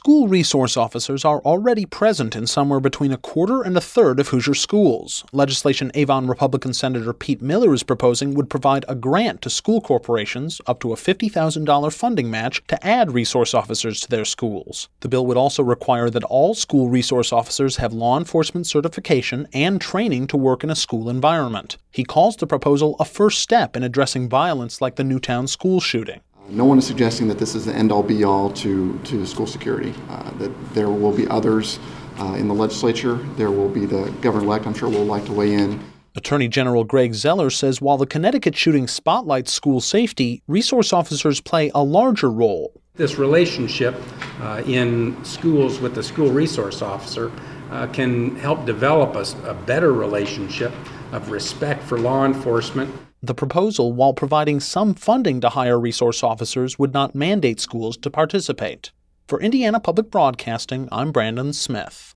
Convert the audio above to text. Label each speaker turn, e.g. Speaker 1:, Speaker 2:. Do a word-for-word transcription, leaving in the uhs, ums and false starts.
Speaker 1: School resource officers are already present in somewhere between a quarter and a third of Hoosier schools. Legislation Avon Republican Senator Pete Miller is proposing would provide a grant to school corporations up to a fifty thousand dollars funding match to add resource officers to their schools. The bill would also require that all school resource officers have law enforcement certification and training to work in a school environment. He calls the proposal a first step in addressing violence like the Newtown school shooting.
Speaker 2: No one is suggesting that this is the end-all be-all to, to school security, uh, that there will be others uh, in the legislature. There will be the governor-elect, I'm sure, will like to weigh in.
Speaker 1: Attorney General Greg Zeller says while the Connecticut shooting spotlights school safety, resource officers play a larger role.
Speaker 3: This relationship uh, in schools with the school resource officer uh, can help develop a, a better relationship of respect for law enforcement.
Speaker 1: The proposal, while providing some funding to hire resource officers, would not mandate schools to participate. For Indiana Public Broadcasting, I'm Brandon Smith.